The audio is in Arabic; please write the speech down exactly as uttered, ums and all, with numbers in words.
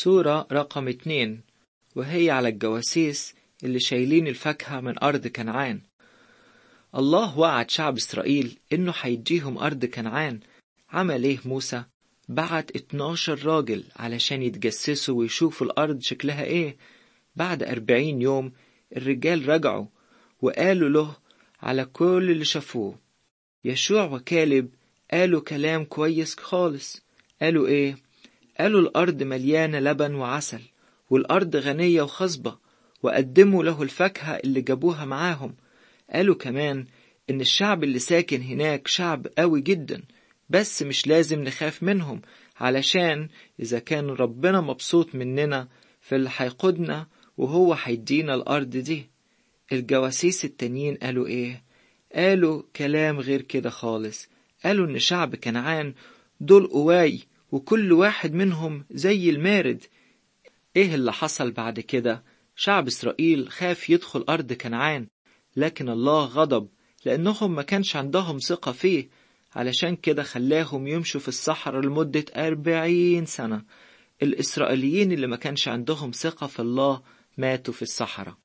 صورة رقم اتنين، وهي على الجواسيس اللي شايلين الفاكهة من أرض كنعان. الله وعد شعب إسرائيل إنه هيديهم أرض كنعان. عمل إيه موسى؟ بعت اتناشر راجل علشان يتجسسوا ويشوفوا الأرض شكلها إيه. بعد أربعين يوم الرجال رجعوا وقالوا له على كل اللي شافوه. يشوع وكالب قالوا كلام كويس خالص. قالوا إيه؟ قالوا الأرض مليانة لبن وعسل، والأرض غنية وخصبة، وقدموا له الفاكهة اللي جابوها معاهم. قالوا كمان إن الشعب اللي ساكن هناك شعب قوي جدا، بس مش لازم نخاف منهم، علشان إذا كان ربنا مبسوط مننا فاللي هيقودنا وهو هيدينا الأرض دي. الجواسيس التانيين قالوا إيه؟ قالوا كلام غير كده خالص. قالوا إن شعب كنعان دول قواي، وكل واحد منهم زي المارد. إيه اللي حصل بعد كده؟ شعب إسرائيل خاف يدخل أرض كنعان، لكن الله غضب لأنهم ما كانش عندهم ثقة فيه، علشان كده خلاهم يمشوا في الصحراء لمدة أربعين سنة. الإسرائيليين اللي ما كانش عندهم ثقة في الله ماتوا في الصحراء.